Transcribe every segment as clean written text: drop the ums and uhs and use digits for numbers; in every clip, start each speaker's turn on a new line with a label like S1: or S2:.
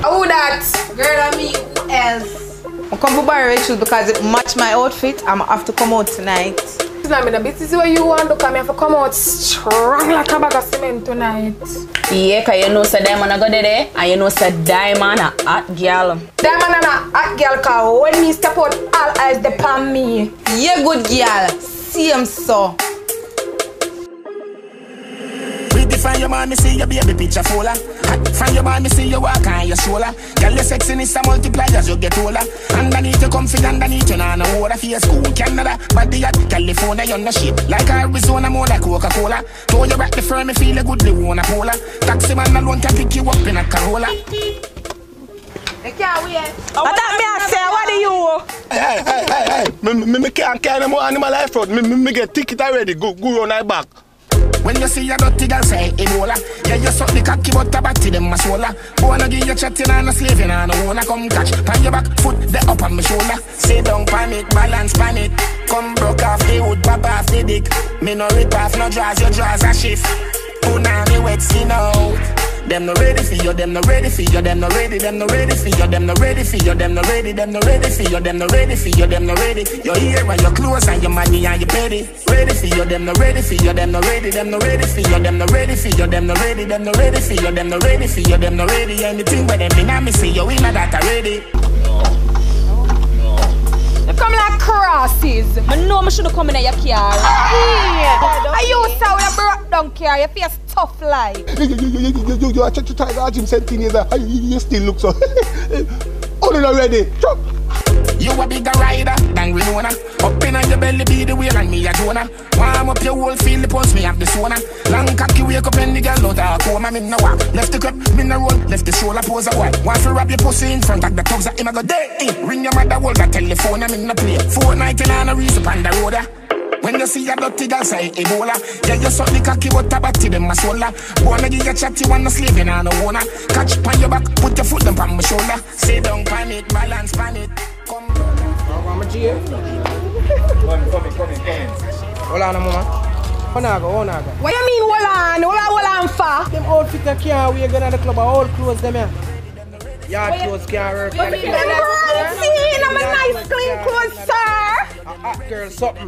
S1: Who that? Girl and me, who else? I come to buy shoes because it match my outfit. I'm have to come out tonight.
S2: It's not me the business where you want to come here for come out strong like a bag of cement tonight.
S3: Yeah, cause you know so Diamond I go there and you know so Diamond a hot girl.
S2: Diamond and a hot girl cause when me step out all eyes depend me.
S1: Yeah, good girl. Same so.
S4: From your man, me see your baby picture fuller. From your man, me see you walk on your shoulder. Girl, your sexiness a multiply as you get older. Underneath you comfy, underneath you nah no water. For your school, Canada, body at California, you're no shit. Like Arizona, more like Coca-Cola. Throw you back the firm, me feel a good, they wanna polar. Taxi man alone can pick you up in a Corolla.
S2: They can't wait.
S3: What that me I say, what do you?
S5: Me can't carry no more animal life road. Me get ticket already, go on my back.
S4: When you see a dirty girl say Ebola, yeah, you suck the cocky but the body them a swola. Wanna give you chatting and a slaving and a wanna come catch. Pan your back, foot the up on my shoulder. Sit down pan it, balance pan it. Come broke off the wood, pop off the dick. Me no rip off, no draws, your draws a shift. Puna me wet, see now. Them no ready for you, them no ready for you, them no ready, them no ready for you, them no ready for you, them no ready, them no ready for you, them no ready for you, them no ready. Your ear and your clothes and your money and your petty. Ready for you, them no ready for you, them no ready, them no ready for you, them no ready for you, them no ready, them no ready for you, them no ready for you, them no ready. Anything where them in a me see you in that already.
S2: You come like crosses.
S3: I know I should have come in your car.
S2: Yeah. I used to have a broke down car. Your face tough like.
S5: You are trying to try the gym 17 years old. You still look so. Oh, no, ready. Chop.
S4: You a bigger rider than Winona. Up in your belly be the wheel and me a Jonah. Warm up your whole field, the pulse me have the sauna. Long cocky wake up and the girl out of coma. Me no walk, left the crep, me no roll. Left the shoulder pose a white. Want to wrap your pussy in front of the thugs that him a go day. Ring your mother, hold the telephone, I me no play. Fortnite and a reason on the road. When you see a dirty girl say Ebola, yeah, you suck the cocky but the body them a swola. Wanna give you chatty, wanna slave and no wanna. Catch pan your back, put your foot them on my shoulder. Sit down pan it, balance pan it. Come
S6: I'm a G. Come in. Hold on, mama. Hold on.
S2: What you mean, hold on, fa?
S6: Them outfit that can't wear go to the club, all clothes them here. Yard clothes can't work.
S2: I'm a nice clean clothes, sir.
S6: A hot girl, something.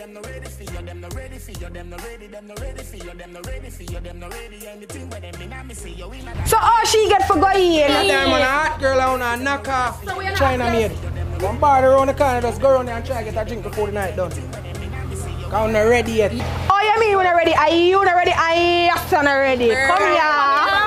S2: So all she get for going in?
S6: That time on a hot girl I wanna knock off China made. One bar around the corner, just go around there and try to get a drink before the night done. Cause I'm not ready yet.
S2: Oh, you mean when you're ready? Are you not ready? I am not ready. Come here.